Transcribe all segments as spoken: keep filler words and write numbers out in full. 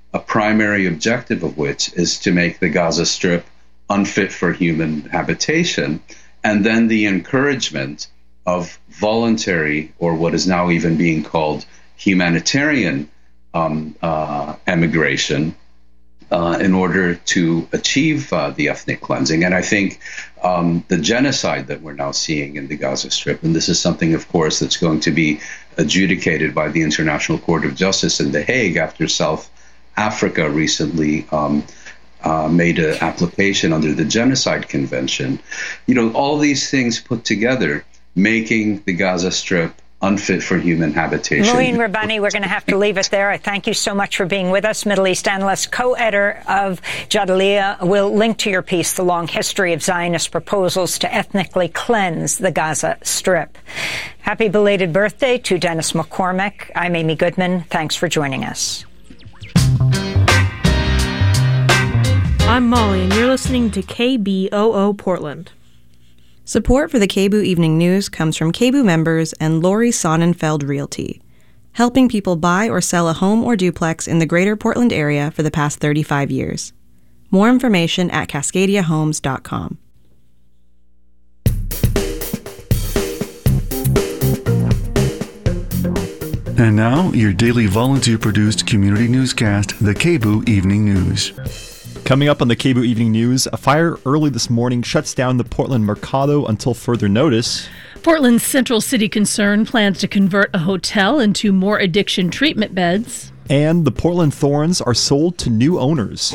a primary objective of which is to make the Gaza Strip unfit for human habitation, and then the encouragement of voluntary, or what is now even being called humanitarian um, uh, emigration uh, in order to achieve uh, the ethnic cleansing. And I think um, the genocide that we're now seeing in the Gaza Strip, and this is something, of course, that's going to be adjudicated by the International Court of Justice in The Hague after South Africa recently um, uh, made an application under the Genocide Convention. You know, all these things put together, making the Gaza Strip unfit for human habitation. Mouin Rabbani, we're going to have to leave it there. I thank you so much for being with us. Middle East analyst, co-editor of Jadaliyya. We'll link to your piece, The Long History of Zionist Proposals to Ethnically Cleanse the Gaza Strip. Happy belated birthday to Dennis McCormick. I'm Amy Goodman. Thanks for joining us. I'm Molly, and you're listening to K B O O Portland. Support for the K B O O Evening News comes from K B O O members and Lori Sonnenfeld Realty, helping people buy or sell a home or duplex in the greater Portland area for the past thirty-five years. More information at cascadia homes dot com. And now, your daily volunteer-produced community newscast, the K B O O Evening News. Coming up on the K B O O Evening News, a fire early this morning shuts down the Portland Mercado until further notice. Portland's Central City Concern plans to convert a hotel into more addiction treatment beds. And the Portland Thorns are sold to new owners.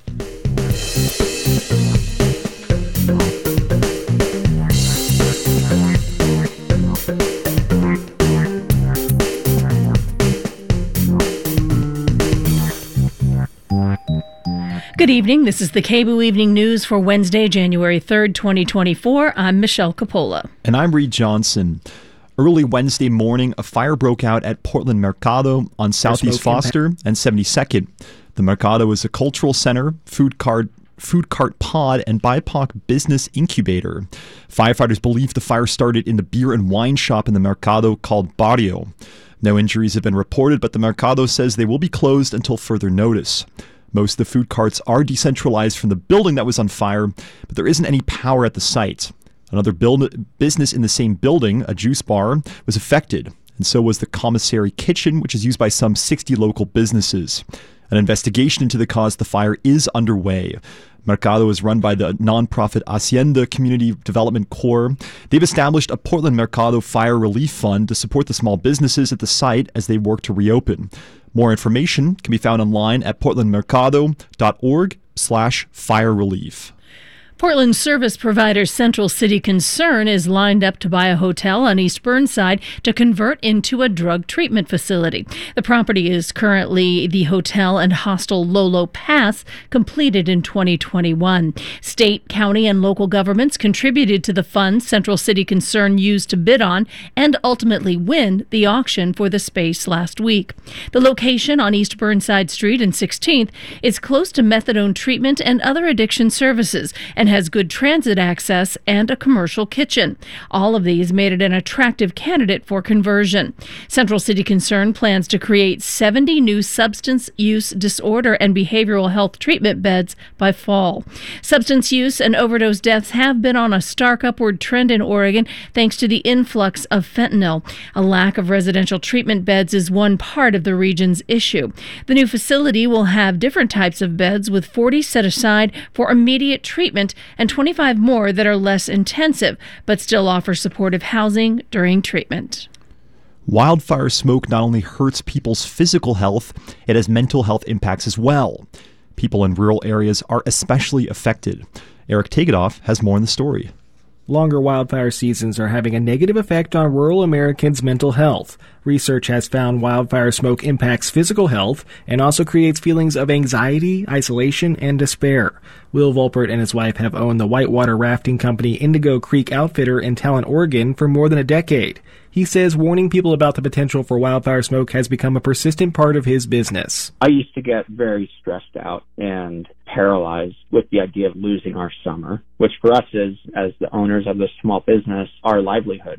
Good evening. This is the K B O O Evening News for Wednesday, January third, twenty twenty-four. I'm Michelle Coppola. And I'm Reed Johnson. Early Wednesday morning, a fire broke out at Portland Mercado on Southeast Foster and seventy-second. The Mercado is a cultural center, food cart, food cart pod, and B I P O C business incubator. Firefighters believe the fire started in the beer and wine shop in the Mercado called Barrio. No injuries have been reported, but the Mercado says they will be closed until further notice. Most of the food carts are decentralized from the building that was on fire, but there isn't any power at the site. Another build- business in the same building, a juice bar, was affected, and so was the commissary kitchen, which is used by some sixty local businesses. An investigation into the cause of the fire is underway. Mercado is run by the nonprofit Hacienda Community Development Corps. They've established a Portland Mercado Fire Relief Fund to support the small businesses at the site as they work to reopen. More information can be found online at portlandmercado.org slash fire relief. Portland service provider Central City Concern is lined up to buy a hotel on East Burnside to convert into a drug treatment facility. The property is currently the hotel and hostel Lolo Pass, completed in twenty twenty-one. State, county, and local governments contributed to the funds Central City Concern used to bid on and ultimately win the auction for the space last week. The location on East Burnside Street and sixteenth is close to methadone treatment and other addiction services, and has good transit access and a commercial kitchen. All of these made it an attractive candidate for conversion. Central City Concern plans to create seventy new substance use disorder and behavioral health treatment beds by fall. Substance use and overdose deaths have been on a stark upward trend in Oregon thanks to the influx of fentanyl. A lack of residential treatment beds is one part of the region's issue. The new facility will have different types of beds, with forty set aside for immediate treatment and twenty-five more that are less intensive, but still offer supportive housing during treatment. Wildfire smoke not only hurts people's physical health, it has mental health impacts as well. People in rural areas are especially affected. Eric Tegedoff has more in the story. Longer wildfire seasons are having a negative effect on rural Americans' mental health. Research has found wildfire smoke impacts physical health and also creates feelings of anxiety, isolation, and despair. Will Volpert and his wife have owned the whitewater rafting company Indigo Creek Outfitter in Talent, Oregon for more than a decade. He says warning people about the potential for wildfire smoke has become a persistent part of his business. I used to get very stressed out and paralyzed with the idea of losing our summer, which for us is, as the owners of this small business, our livelihood.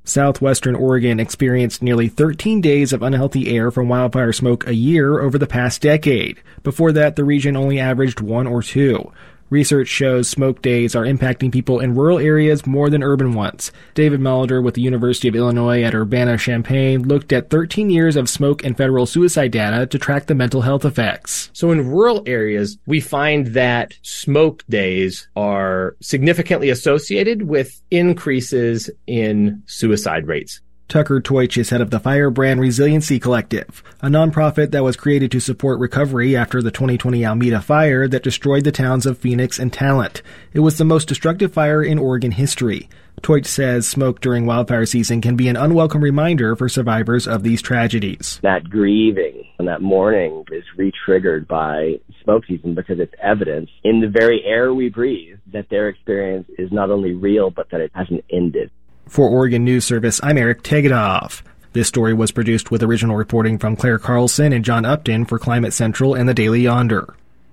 Southwestern Oregon experienced nearly thirteen days of unhealthy air from wildfire smoke a year over the past decade. Before that, the region only averaged one or two. Research shows smoke days are impacting people in rural areas more than urban ones. David Molitor with the University of Illinois at Urbana-Champaign looked at thirteen years of smoke and federal suicide data to track the mental health effects. So in rural areas, we find that smoke days are significantly associated with increases in suicide rates. Tucker Teutsch is head of the Firebrand Resiliency Collective, a nonprofit that was created to support recovery after the twenty twenty Almeda fire that destroyed the towns of Phoenix and Talent. It was the most destructive fire in Oregon history. Teutsch says smoke during wildfire season can be an unwelcome reminder for survivors of these tragedies. That grieving and that mourning is re-triggered by smoke season because it's evidence in the very air we breathe that their experience is not only real, but that it hasn't ended. For Oregon News Service, I'm Eric Tegedoff. This story was produced with original reporting from Claire Carlson and John Upton for Climate Central and the Daily Yonder.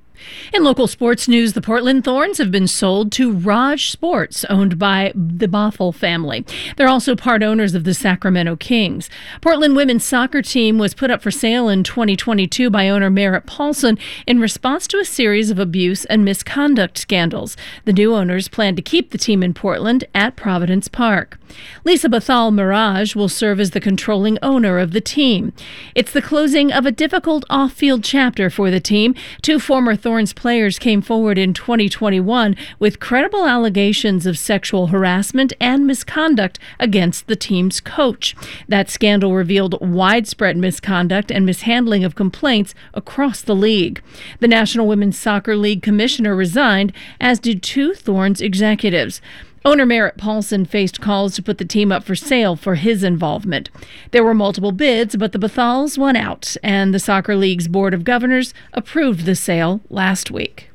In local sports news, the Portland Thorns have been sold to Raj Sports, owned by the Bothell family. They're also part owners of the Sacramento Kings. Portland women's soccer team was put up for sale in twenty twenty-two by owner Merritt Paulson in response to a series of abuse and misconduct scandals. The new owners plan to keep the team in Portland at Providence Park. Lisa Bethal Mirage will serve as the controlling owner of the team. It's the closing of a difficult off-field chapter for the team. Two former Thorns players came forward in twenty twenty-one with credible allegations of sexual harassment and misconduct against the team's coach. That scandal revealed widespread misconduct and mishandling of complaints across the league. The National Women's Soccer League commissioner resigned, as did two Thorns executives. Owner Merritt Paulson faced calls to put the team up for sale for his involvement. There were multiple bids, but the Bethals won out, and the Soccer League's Board of Governors approved the sale last week.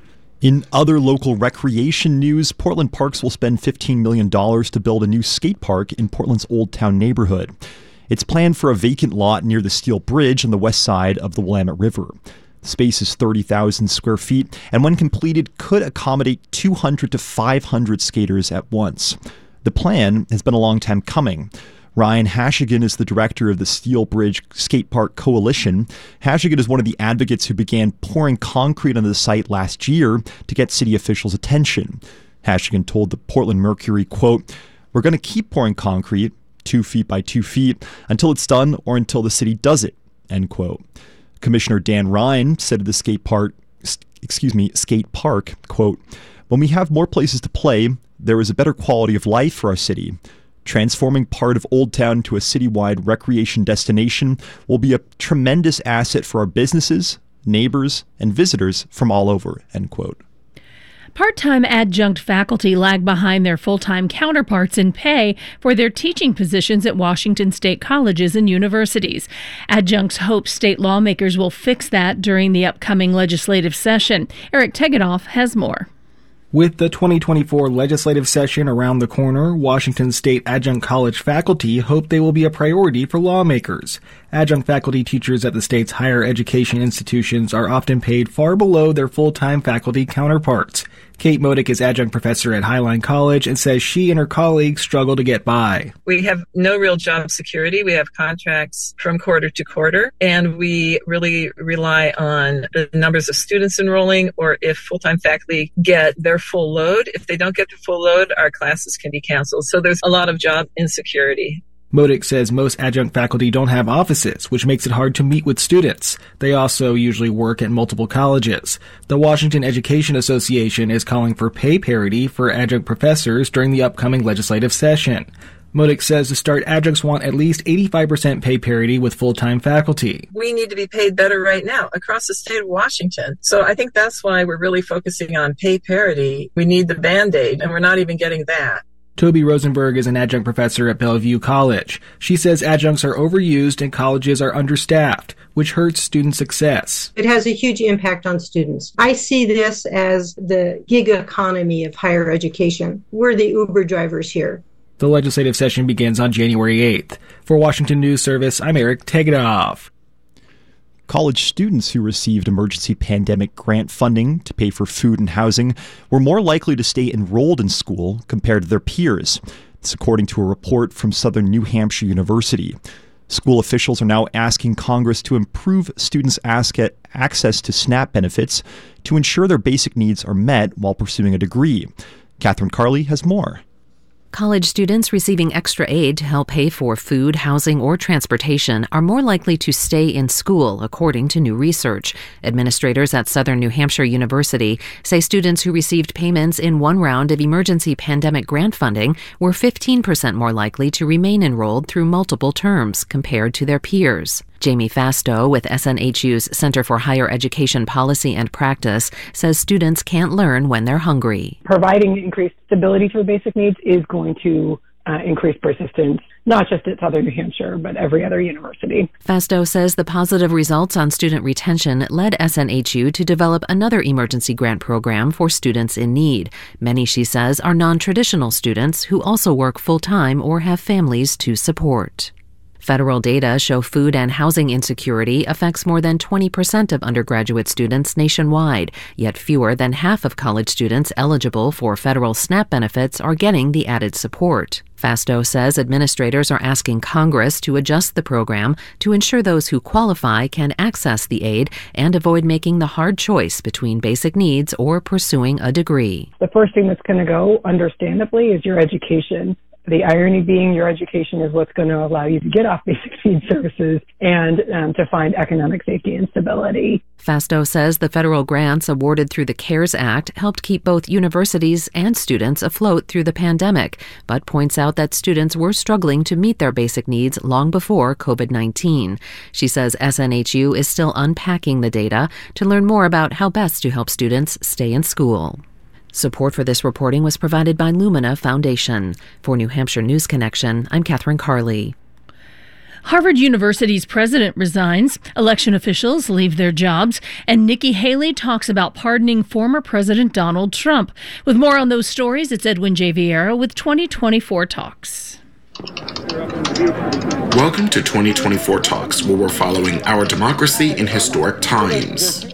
In other local recreation news, Portland Parks will spend fifteen million dollars to build a new skate park in Portland's Old Town neighborhood. It's planned for a vacant lot near the Steel Bridge on the west side of the Willamette River. The space is thirty thousand square feet, and when completed, could accommodate two hundred to five hundred skaters at once. The plan has been a long time coming. Ryan Hashigan is the director of the Steel Bridge Skate Park Coalition. Hashigan is one of the advocates who began pouring concrete onto the site last year to get city officials' attention. Hashigan told the Portland Mercury, quote, "We're going to keep pouring concrete, two feet by two feet, until it's done or until the city does it," end quote. Commissioner Dan Ryan said of the skate park, excuse me, skate park, quote, "When we have more places to play, there is a better quality of life for our city. Transforming part of Old Town to a citywide recreation destination will be a tremendous asset for our businesses, neighbors, and visitors from all over," end quote. Part-time adjunct faculty lag behind their full-time counterparts in pay for their teaching positions at Washington state colleges and universities. Adjuncts hope state lawmakers will fix that during the upcoming legislative session. Eric Tegedoff has more. With the twenty twenty-four legislative session around the corner, Washington State adjunct college faculty hope they will be a priority for lawmakers. Adjunct faculty teachers at the state's higher education institutions are often paid far below their full-time faculty counterparts. Kate Modick is adjunct professor at Highline College and says she and her colleagues struggle to get by. We have no real job security. We have contracts from quarter to quarter, and we really rely on the numbers of students enrolling or if full-time faculty get their full load. If they don't get the full load, our classes can be canceled. So there's a lot of job insecurity. Modick says most adjunct faculty don't have offices, which makes it hard to meet with students. They also usually work at multiple colleges. The Washington Education Association is calling for pay parity for adjunct professors during the upcoming legislative session. Modick says to start, adjuncts want at least eighty-five percent pay parity with full-time faculty. We need to be paid better right now across the state of Washington. So I think that's why we're really focusing on pay parity. We need the Band-Aid, and we're not even getting that. Toby Rosenberg is an adjunct professor at Bellevue College. She says adjuncts are overused and colleges are understaffed, which hurts student success. It has a huge impact on students. I see this as the gig economy of higher education. We're the Uber drivers here. The legislative session begins on January eighth. For Washington News Service, I'm Eric Tegedoff. College students who received emergency pandemic grant funding to pay for food and housing were more likely to stay enrolled in school compared to their peers. It's according to a report from Southern New Hampshire University. School officials are now asking Congress to improve students' access to SNAP benefits to ensure their basic needs are met while pursuing a degree. Catherine Carley has more. College students receiving extra aid to help pay for food, housing, or transportation are more likely to stay in school, according to new research. Administrators at Southern New Hampshire University say students who received payments in one round of emergency pandemic grant funding were fifteen percent more likely to remain enrolled through multiple terms compared to their peers. Jamie Fastow with S N H U's Center for Higher Education Policy and Practice says students can't learn when they're hungry. Providing increased stability for basic needs is going to uh, increase persistence, not just at Southern New Hampshire, but every other university. Fastow says the positive results on student retention led S N H U to develop another emergency grant program for students in need. Many, she says, are non-traditional students who also work full-time or have families to support. Federal data show food and housing insecurity affects more than twenty percent of undergraduate students nationwide, yet fewer than half of college students eligible for federal SNAP benefits are getting the added support. Fastow says administrators are asking Congress to adjust the program to ensure those who qualify can access the aid and avoid making the hard choice between basic needs or pursuing a degree. The first thing that's going to go, understandably, is your education. The irony being your education is what's going to allow you to get off basic needs services and um, to find economic safety and stability. Fastow says the federal grants awarded through the CARES Act helped keep both universities and students afloat through the pandemic, but points out that students were struggling to meet their basic needs long before covid nineteen. She says S N H U is still unpacking the data to learn more about how best to help students stay in school. Support for this reporting was provided by Lumina Foundation. For New Hampshire News Connection, I'm Catherine Carley. Harvard University's president resigns, election officials leave their jobs, and Nikki Haley talks about pardoning former President Donald Trump. With more on those stories, it's Edwin J. Vieira with twenty twenty-four Talks. Welcome to twenty twenty-four Talks, where we're following our democracy in historic times.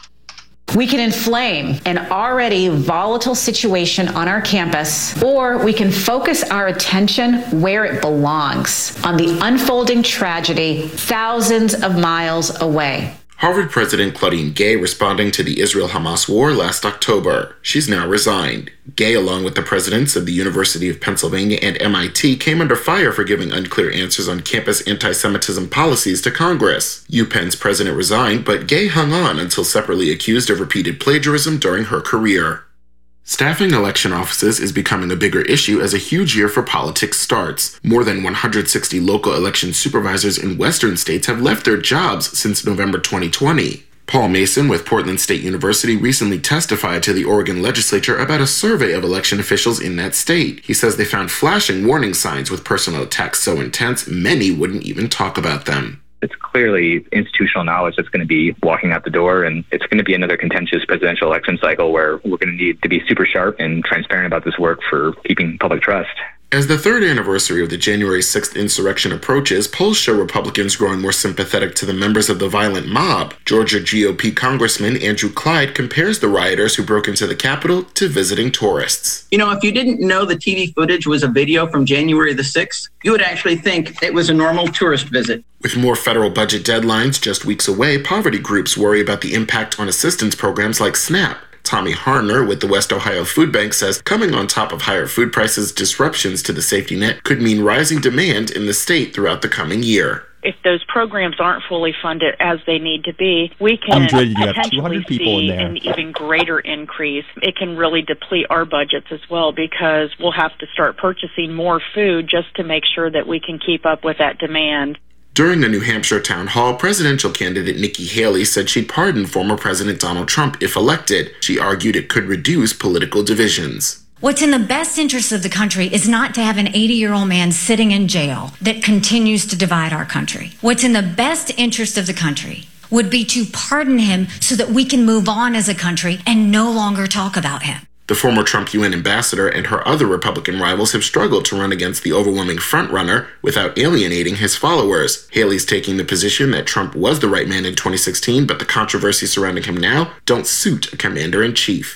We can inflame an already volatile situation on our campus, or we can focus our attention where it belongs, on the unfolding tragedy thousands of miles away. Harvard President Claudine Gay responding to the Israel-Hamas war last October. She's now resigned. Gay, along with the presidents of the University of Pennsylvania and M I T, came under fire for giving unclear answers on campus anti-Semitism policies to Congress. UPenn's president resigned, but Gay hung on until separately accused of repeated plagiarism during her career. Staffing election offices is becoming a bigger issue as a huge year for politics starts. More than one hundred sixty local election supervisors in western states have left their jobs since November twenty twenty. Paul Mason with Portland State University recently testified to the Oregon legislature about a survey of election officials in that state. He says they found flashing warning signs with personal attacks so intense many wouldn't even talk about them. It's clearly institutional knowledge that's going to be walking out the door, and it's going to be another contentious presidential election cycle where we're going to need to be super sharp and transparent about this work for keeping public trust. As the third anniversary of the January sixth insurrection approaches, polls show Republicans growing more sympathetic to the members of the violent mob. Georgia G O P Congressman Andrew Clyde compares the rioters who broke into the Capitol to visiting tourists. You know, if you didn't know the T V footage was a video from January the sixth, you would actually think it was a normal tourist visit. With more federal budget deadlines just weeks away, poverty groups worry about the impact on assistance programs like SNAP. Tommy Harner with the West Ohio Food Bank says coming on top of higher food prices, disruptions to the safety net could mean rising demand in the state throughout the coming year. If those programs aren't fully funded as they need to be, we can Andre, you have potentially two hundred people see in there. an even greater increase. It can really deplete our budgets as well because we'll have to start purchasing more food just to make sure that we can keep up with that demand. During a New Hampshire town hall, presidential candidate Nikki Haley said she'd pardon former President Donald Trump if elected. She argued it could reduce political divisions. What's in the best interest of the country is not to have an eighty-year-old man sitting in jail that continues to divide our country. What's in the best interest of the country would be to pardon him so that we can move on as a country and no longer talk about him. The former Trump U N ambassador and her other Republican rivals have struggled to run against the overwhelming frontrunner without alienating his followers. Haley's taking the position that Trump was the right man in twenty sixteen, but the controversy surrounding him now don't suit a commander-in-chief.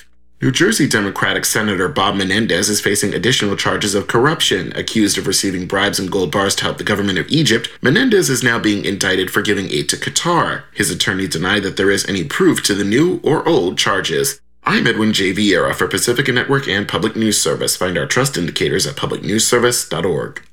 New Jersey Democratic Senator Bob Menendez is facing additional charges of corruption. Accused of receiving bribes and gold bars to help the government of Egypt, Menendez is now being indicted for giving aid to Qatar. His attorney denied that there is any proof to the new or old charges. I'm Edwin J. Vieira for Pacifica Network and Public News Service. Find our trust indicators at public news service dot org.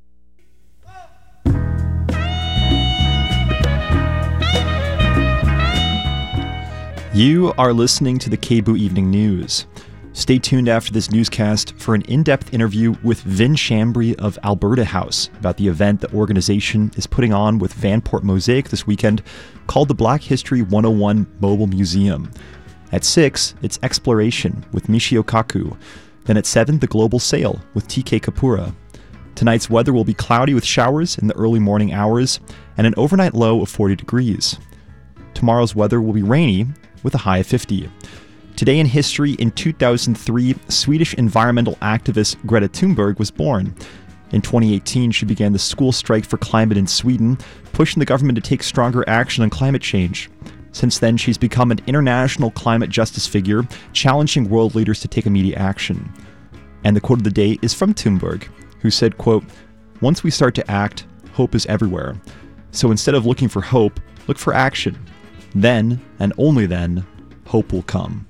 You are listening to the K B O O Evening News. Stay tuned after this newscast for an in-depth interview with Vin Chambry of Alberta House about the event the organization is putting on with Vanport Mosaic this weekend called the Black History one oh one Mobile Museum. At six, it's Exploration with Michio Kaku. Then at seven, The Global Sail with T K Kapura. Tonight's weather will be cloudy with showers in the early morning hours and an overnight low of forty degrees. Tomorrow's weather will be rainy with a high of fifty. Today in history, in two thousand three, Swedish environmental activist Greta Thunberg was born. In twenty eighteen, she began the school strike for climate in Sweden, pushing the government to take stronger action on climate change. Since then, she's become an international climate justice figure, challenging world leaders to take immediate action. And the quote of the day is from Thunberg, who said, quote, "Once we start to act, hope is everywhere. So instead of looking for hope, look for action. Then, and only then, hope will come."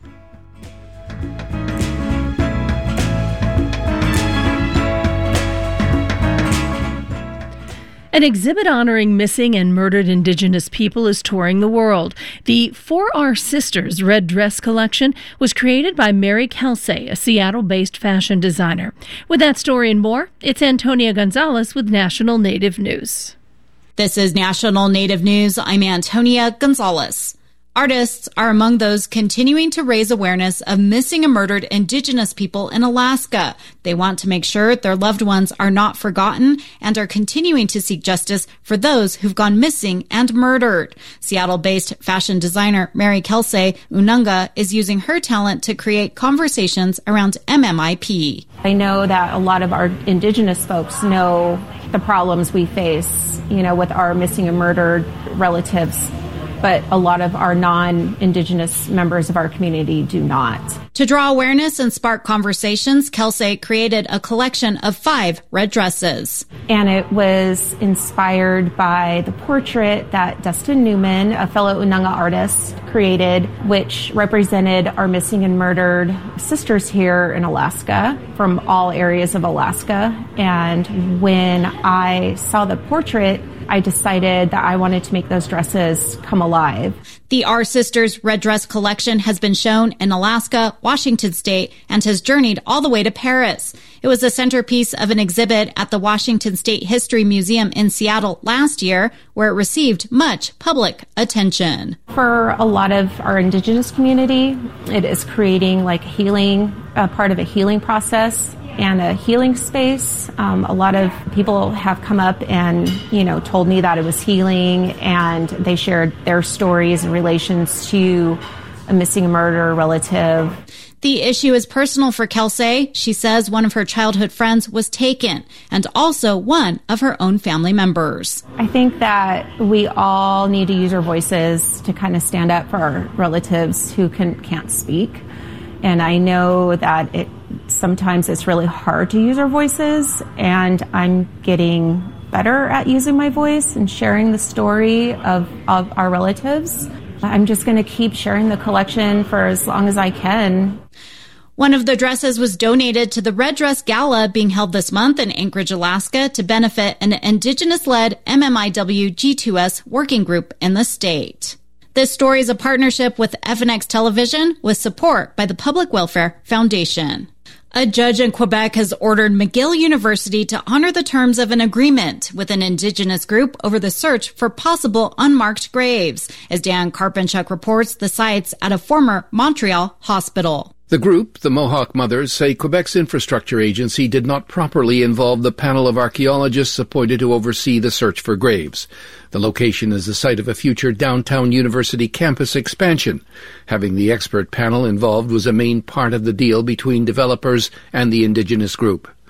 An exhibit honoring missing and murdered Indigenous people is touring the world. The For Our Sisters Red Dress collection was created by Mary Kelsey, a Seattle-based fashion designer. With that story and more, it's Antonia Gonzalez with National Native News. This is National Native News. I'm Antonia Gonzalez. Artists are among those continuing to raise awareness of missing and murdered Indigenous people in Alaska. They want to make sure their loved ones are not forgotten and are continuing to seek justice for those who've gone missing and murdered. Seattle-based fashion designer Mary Kelsey Ununga is using her talent to create conversations around M M I P. I know that a lot of our Indigenous folks know the problems we face, you know, with our missing and murdered relatives, but a lot of our non-Indigenous members of our community do not. To draw awareness and spark conversations, Kelsey created a collection of five red dresses. And it was inspired by the portrait that Dustin Newman, a fellow Ununga artist, created, which represented our missing and murdered sisters here in Alaska from all areas of Alaska. And when I saw the portrait, I decided that I wanted to make those dresses come alive. The Our Sisters Red Dress collection has been shown in Alaska, Washington State, and has journeyed all the way to Paris. It was the centerpiece of an exhibit at the Washington State History Museum in Seattle last year, where it received much public attention. For a lot of our Indigenous community, it is creating like healing, a part of a healing process and a healing space. Um, a lot of people have come up and, you know, told me that it was healing, and they shared their stories in relations to a missing and murdered relative. The issue is personal for Kelsey. She says one of her childhood friends was taken, and also one of her own family members. I think that we all need to use our voices to kind of stand up for our relatives who can, can't speak. And I know that it sometimes it's really hard to use our voices, and I'm getting better at using my voice and sharing the story of, of our relatives. I'm just going to keep sharing the collection for as long as I can. One of the dresses was donated to the Red Dress Gala being held this month in Anchorage, Alaska, to benefit an Indigenous-led M M I W G two S working group in the state. This story is a partnership with F N X Television with support by the Public Welfare Foundation. A judge in Quebec has ordered McGill University to honor the terms of an agreement with an Indigenous group over the search for possible unmarked graves. As Dan Karpinchuk reports, the site's at a former Montreal hospital. The group, the Mohawk Mothers, say Quebec's infrastructure agency did not properly involve the panel of archaeologists appointed to oversee the search for graves. The location is the site of a future downtown university campus expansion. Having the expert panel involved was a main part of the deal between developers and the Indigenous group.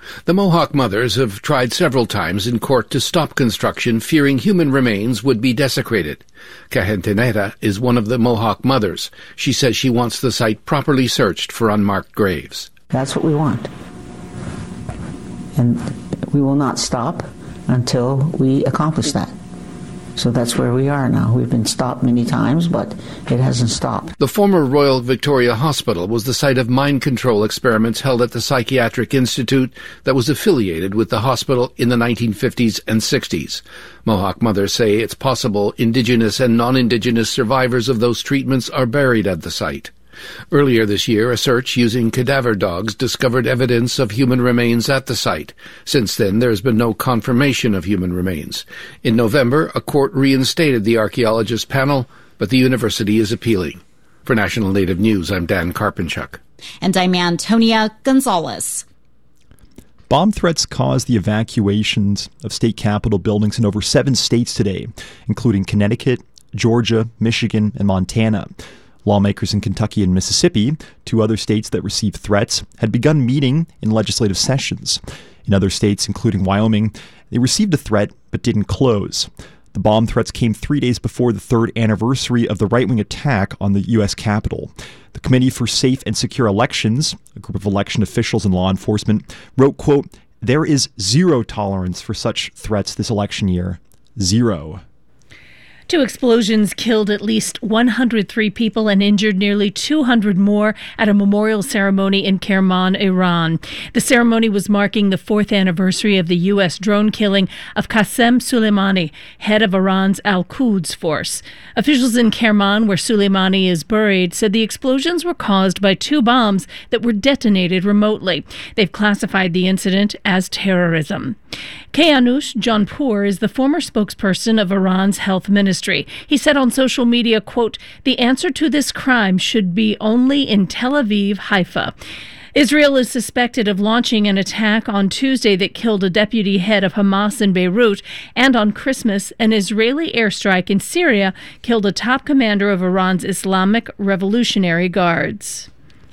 The Mohawk mothers have tried several times in court to stop construction, fearing human remains would be desecrated. Kahenteneta is one of the Mohawk mothers. She says she wants the site properly searched for unmarked graves. That's what we want. And we will not stop until we accomplish that. So that's where we are now. We've been stopped many times, but it hasn't stopped. The former Royal Victoria Hospital was the site of mind control experiments held at the Psychiatric Institute that was affiliated with the hospital in the nineteen fifties and sixties. Mohawk mothers say it's possible Indigenous and non-Indigenous survivors of those treatments are buried at the site. Earlier this year, a search using cadaver dogs discovered evidence of human remains at the site. Since then, there has been no confirmation of human remains. In November, a court reinstated the archaeologist panel, but the university is appealing. For National Native News, I'm Dan Karpinchuk. And I'm Antonia Gonzalez. Bomb threats caused the evacuations of state capitol buildings in over seven states today, including Connecticut, Georgia, Michigan, and Montana. Lawmakers in Kentucky and Mississippi, two other states that received threats, had begun meeting in legislative sessions. In other states, including Wyoming, they received a threat but didn't close. The bomb threats came three days before the third anniversary of the right-wing attack on the U S Capitol. The Committee for Safe and Secure Elections, a group of election officials and law enforcement, wrote, quote, "There is zero tolerance for such threats this election year. Zero." Two explosions killed at least one hundred three people and injured nearly two hundred more at a memorial ceremony in Kerman, Iran. The ceremony was marking the fourth anniversary of the U S drone killing of Qasem Soleimani, head of Iran's Al-Quds force. Officials in Kerman, where Soleimani is buried, said the explosions were caused by two bombs that were detonated remotely. They've classified the incident as terrorism. Keanush Jaunpur is the former spokesperson of Iran's health ministry. He said on social media, quote, "The answer to this crime should be only in Tel Aviv, Haifa." Israel is suspected of launching an attack on Tuesday that killed a deputy head of Hamas in Beirut, and on Christmas, an Israeli airstrike in Syria killed a top commander of Iran's Islamic Revolutionary Guards.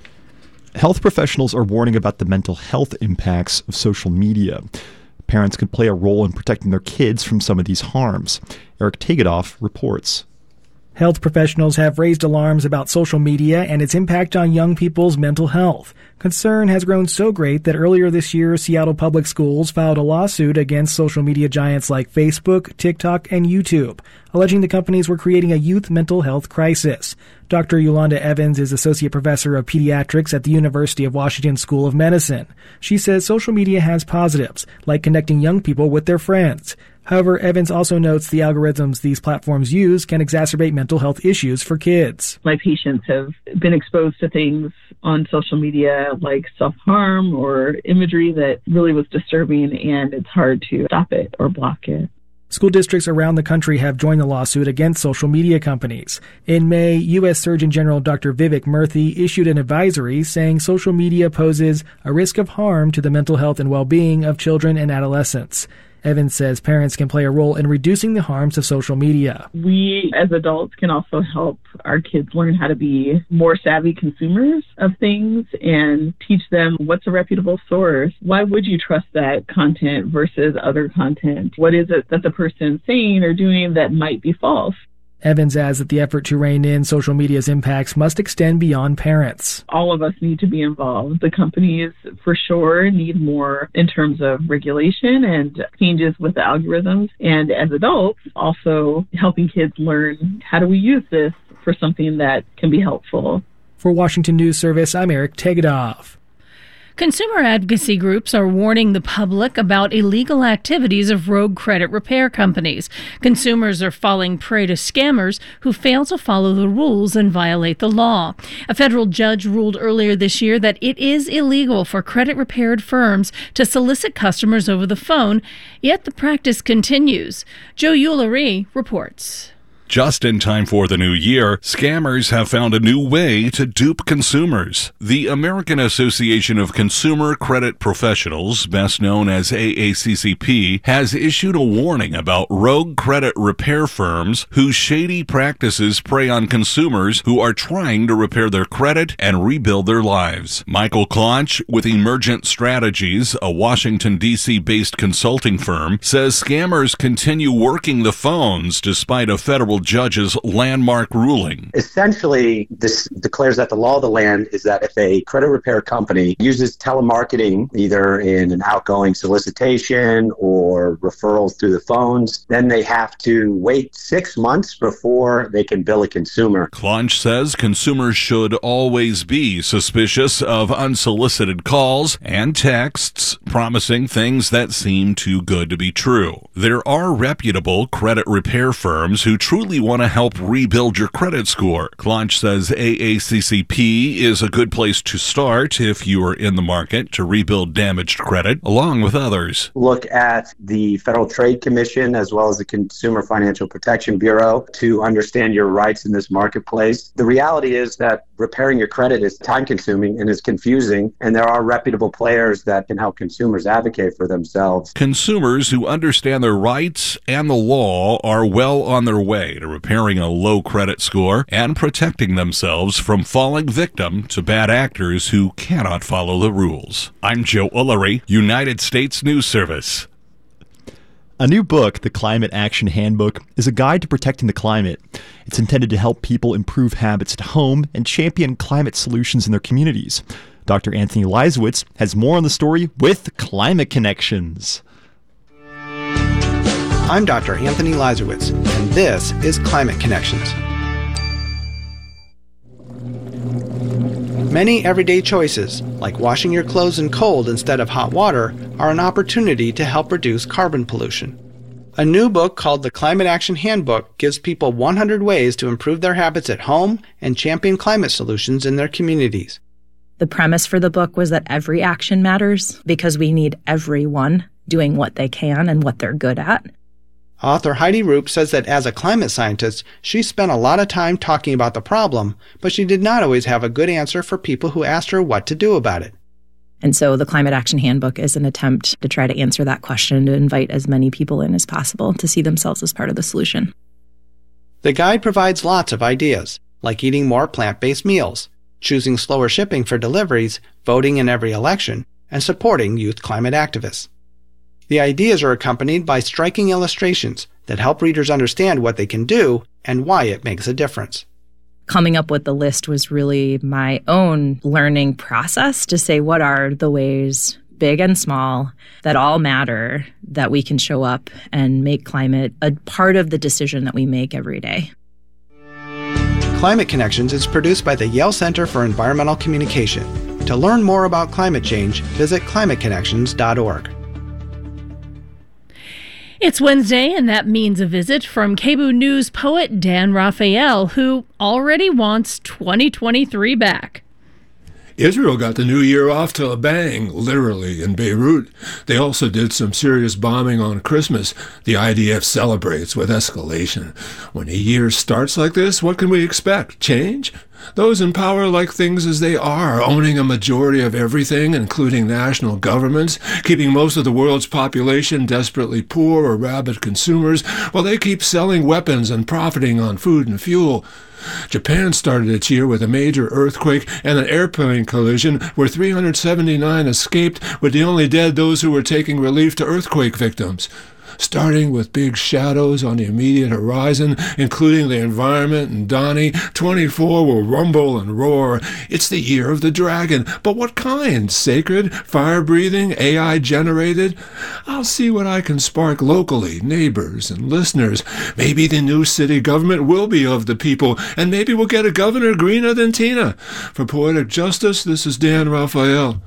Health professionals are warning about the mental health impacts of social media. Parents could play a role in protecting their kids from some of these harms. Eric Tegedoff reports. Health professionals have raised alarms about social media and its impact on young people's mental health. Concern has grown so great that earlier this year, Seattle Public Schools filed a lawsuit against social media giants like Facebook, TikTok, and YouTube, alleging the companies were creating a youth mental health crisis. Doctor Yolanda Evans is Associate Professor of Pediatrics at the University of Washington School of Medicine. She says social media has positives, like connecting young people with their friends. However, Evans also notes the algorithms these platforms use can exacerbate mental health issues for kids. My patients have been exposed to things on social media like self-harm or imagery that really was disturbing, and it's hard to stop it or block it. School districts around the country have joined the lawsuit against social media companies. In May, U S Surgeon General Doctor Vivek Murthy issued an advisory saying social media poses a risk of harm to the mental health and well-being of children and adolescents. Evans says parents can play a role in reducing the harms of social media. We, as adults, can also help our kids learn how to be more savvy consumers of things and teach them what's a reputable source. Why would you trust that content versus other content? What is it that the person's saying or doing that might be false? Evans adds that the effort to rein in social media's impacts must extend beyond parents. All of us need to be involved. The companies, for sure, need more in terms of regulation and changes with the algorithms. And as adults, also helping kids learn, how do we use this for something that can be helpful? For Washington News Service, I'm Eric Tegedoff. Consumer advocacy groups are warning the public about illegal activities of rogue credit repair companies. Consumers are falling prey to scammers who fail to follow the rules and violate the law. A federal judge ruled earlier this year that it is illegal for credit repaired firms to solicit customers over the phone, yet the practice continues. Joe Ullery reports. Just in time for the new year, scammers have found a new way to dupe consumers. The American Association of Consumer Credit Professionals, best known as A A C C P, has issued a warning about rogue credit repair firms whose shady practices prey on consumers who are trying to repair their credit and rebuild their lives. Michael Klonch with Emergent Strategies, a Washington, D C-based consulting firm, says scammers continue working the phones despite a federal judge's landmark ruling. Essentially, this declares that the law of the land is that if a credit repair company uses telemarketing, either in an outgoing solicitation or referrals through the phones, then they have to wait six months before they can bill a consumer. Klonch says consumers should always be suspicious of unsolicited calls and texts promising things that seem too good to be true. There are reputable credit repair firms who truly want to help rebuild your credit score. Klonch says A A C C P is a good place to start if you are in the market to rebuild damaged credit, along with others. Look at the Federal Trade Commission as well as the Consumer Financial Protection Bureau to understand your rights in this marketplace. The reality is that repairing your credit is time-consuming and is confusing, and there are reputable players that can help consumers advocate for themselves. Consumers who understand their rights and the law are well on their way to repairing a low credit score and protecting themselves from falling victim to bad actors who cannot follow the rules. I'm Joe Ullery, United States News Service. A new book, The Climate Action Handbook, is a guide to protecting the climate. It's intended to help people improve habits at home and champion climate solutions in their communities. Doctor Anthony Leisowitz has more on the story with Climate Connections. I'm Doctor Anthony Leisowitz, and this is Climate Connections. Many everyday choices, like washing your clothes in cold instead of hot water, are an opportunity to help reduce carbon pollution. A new book called The Climate Action Handbook gives people one hundred ways to improve their habits at home and champion climate solutions in their communities. The premise for the book was that every action matters because we need everyone doing what they can and what they're good at. Author Heidi Roop says that as a climate scientist, she spent a lot of time talking about the problem, but she did not always have a good answer for people who asked her what to do about it. And so the Climate Action Handbook is an attempt to try to answer that question, to invite as many people in as possible to see themselves as part of the solution. The guide provides lots of ideas, like eating more plant-based meals, choosing slower shipping for deliveries, voting in every election, and supporting youth climate activists. The ideas are accompanied by striking illustrations that help readers understand what they can do and why it makes a difference. Coming up with the list was really my own learning process to say what are the ways, big and small, that all matter, that we can show up and make climate a part of the decision that we make every day. Climate Connections is produced by the Yale Center for Environmental Communication. To learn more about climate change, visit climate connections dot org. It's Wednesday, and that means a visit from K B O O News poet Dan Raphael, who already wants twenty twenty-three back. Israel got the new year off to a bang, literally, in Beirut. They also did some serious bombing on Christmas. The I D F celebrates with escalation. When a year starts like this, what can we expect? Change? Those in power like things as they are, owning a majority of everything, including national governments, keeping most of the world's population desperately poor or rabid consumers, while they keep selling weapons and profiting on food and fuel. Japan started its year with a major earthquake and an airplane collision where three hundred seventy-nine escaped, with the only dead those who were taking relief to earthquake victims. Starting with big shadows on the immediate horizon, including the environment and Donnie, twenty-four will rumble and roar. It's the year of the dragon. But what kind? Sacred? Fire-breathing? A I-generated? I'll see what I can spark locally, neighbors and listeners. Maybe the new city government will be of the people, and maybe we'll get a governor greener than Tina. For Poetic Justice, this is Dan Raphael.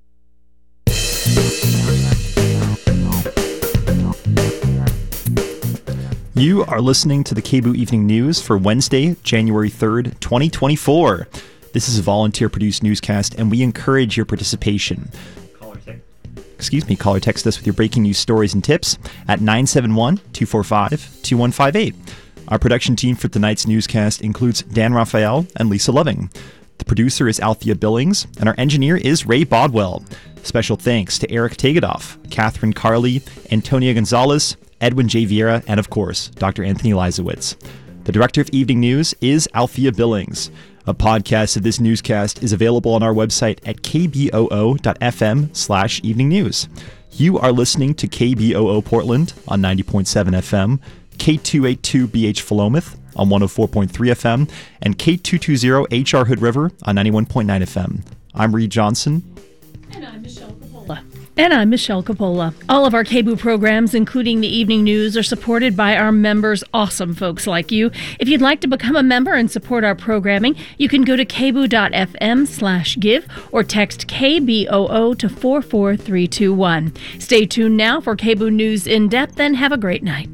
You are listening to the K B O O Evening News for Wednesday, January third, twenty twenty-four. This is a volunteer-produced newscast, and we encourage your participation. Excuse me, call or text us with your breaking news stories and tips at nine seven one, two four five, two one five eight. Our production team for tonight's newscast includes Dan Raphael and Lisa Loving. The producer is Althea Billings, and our engineer is Ray Bodwell. Special thanks to Eric Tegedoff, Catherine Carley, Antonia Gonzalez, Edwin J. Vieira, and of course, Doctor Anthony Leisowitz. The director of Evening News is Althea Billings. A podcast of this newscast is available on our website at kboo.fm slash evening news. You are listening to K B O O Portland on ninety point seven F M, K two eighty-two B H Philomath on one oh four point three F M, and K two twenty H R Hood River on ninety-one point nine F M. I'm Reed Johnson. And I'm Michelle Coppola. And I'm Michelle Coppola. All of our K B O O programs, including the evening news, are supported by our members, awesome folks like you. If you'd like to become a member and support our programming, you can go to kboo.fm slash give or text K B O O to four four three two one. Stay tuned now for K B O O News in Depth, and have a great night.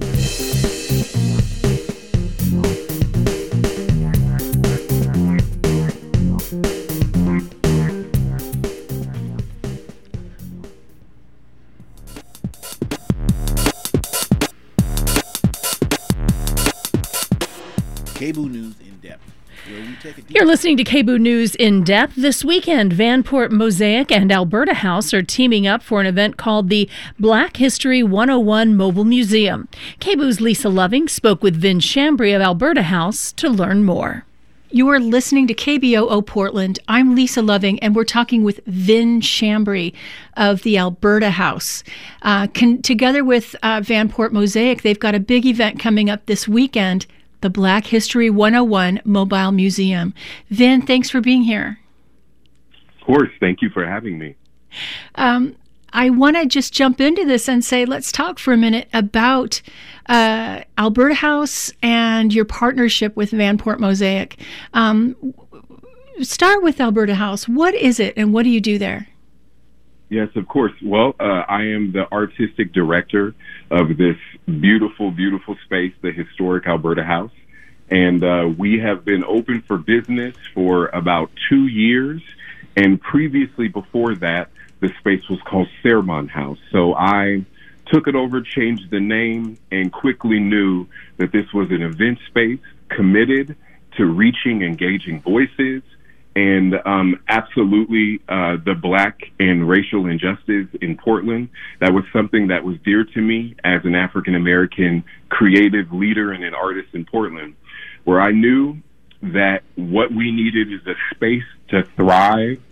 K B O O News in Depth. Where we take a deep You're listening to K B O O News in Depth. This weekend, Vanport Mosaic and Alberta House are teaming up for an event called the Black History one oh one Mobile Museum. K B O O's Lisa Loving spoke with Vin Chambry of Alberta House to learn more. You are listening to K B O O Portland. I'm Lisa Loving, and we're talking with Vin Chambry of the Alberta House. Uh, con- together with uh, Vanport Mosaic, they've got a big event coming up this weekend, the Black History one oh one Mobile Museum. Vin, thanks for being here. Of course. Thank you for having me. Um, I want to just jump into this and say, let's talk for a minute about uh, Alberta House and your partnership with Vanport Mosaic. Um, start with Alberta House. What is it, and what do you do there? Yes, of course. Well, uh, I am the artistic director of this beautiful, beautiful space, the historic Alberta House. And uh, we have been open for business for about two years. And previously, before that, the space was called Sermon House. So I took it over, changed the name, and quickly knew that this was an event space committed to reaching, engaging voices, and um, absolutely uh, the Black and racial injustice in Portland. That was something that was dear to me as an African-American creative leader and an artist in Portland, where I knew that what we needed is a space to thrive